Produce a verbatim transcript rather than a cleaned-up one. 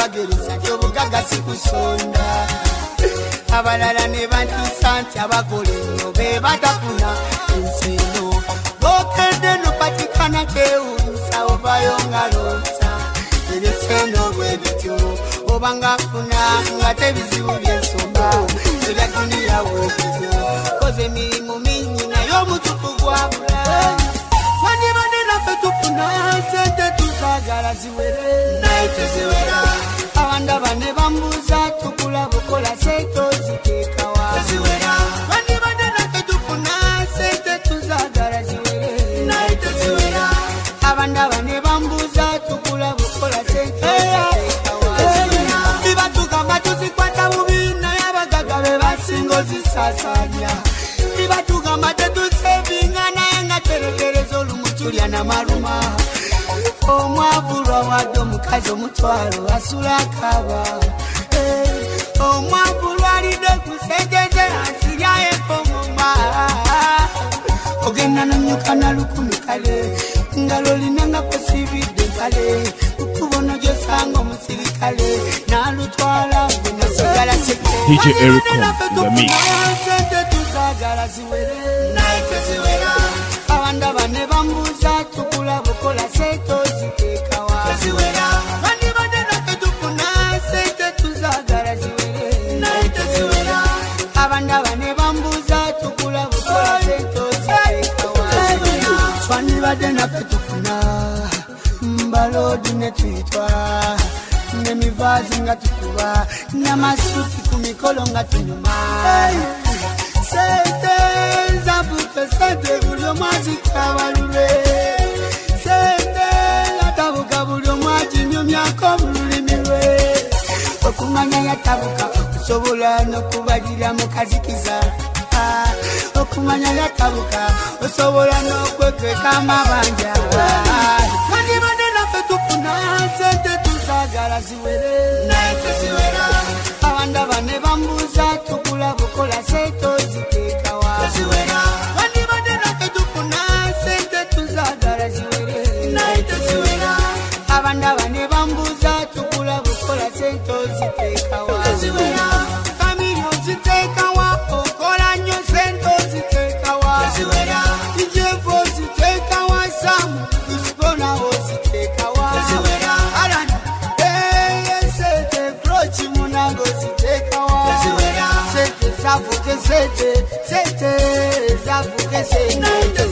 bagereza kyobugaga sikusonda abalala ne bantisa nti abagole nnyo be batafuna enseno bokedde nopatikana kyewuunyisa ovayo nga lonsa ebiseno bwe bityo obanga funa nga tebizibu byensomba ebya duniya bwe bityo koze emirimu mingi naye omutukuvu abula wandibadde naffe tufuna sente tuzagala ziwere naye teziwera abandaba ne bambuuza tukula bukola sente oziteekawa ziwera wandibadde naffe tufuna sente tuzagala ziwere naye teziwera abandaba ne bambuuza tukula bukola sente oziteekawa ziwera bibatugamba tuzikwata bubi naye abagaga be basinga ozisaasaanya bibatugamba tetusevinga naye nga terekereza olumutulya namaluma omwavulwa wadde omukazi omutwalo asula akaba omwavulwa alidde ku sente ze asiryayeko muma ogenda nonyuka na lukumi kale nga lolinangako sibidde kale ukubona gyosanga omusirikale nalutwala genasigala D J Eric on the mix. sente tuzagala ziwere naye teziwera abandaba ne bambuuza tukula bukola sente oziteekawa ziwera bandibadde naffe tufuna sente tuzagala ziwere naye teziwera abandaba ne bambuuza tukula bukola sente oziteekawa ziwera twandibadde naffe tufuna mbaloodi ne tuyitwa nemivaazi nga tukuba namasuti ku mikolo nga tunyuma sente nzavuke sente buli omu azikabalulwe sente yatabuka buli omu aginyumyako mu lulimi lwe okumanya yatabuka osobola n'okubalira mu kazikiza okumanya yatabuka osobola n'okwekeka amabanja wandibadde naffe tufuna sente tuzagala ziwere naye teziwera abandaba ne bambuuza tukula bukola sente oziteekawa ziwera wandibadde naffe tufuna sente tuzagala ziwere naye teziwera abandaba ne bambuuza tukula bukola sente oziteekawa ziwera kamiri oziteekawa okola nnyo sente oziteekawa ziwera ijevu oziteekawa samu usibona oziteekawa ziwera alani eye sente krochi munango oziteekawa ziwera sente zavuke sente sente zavuke sente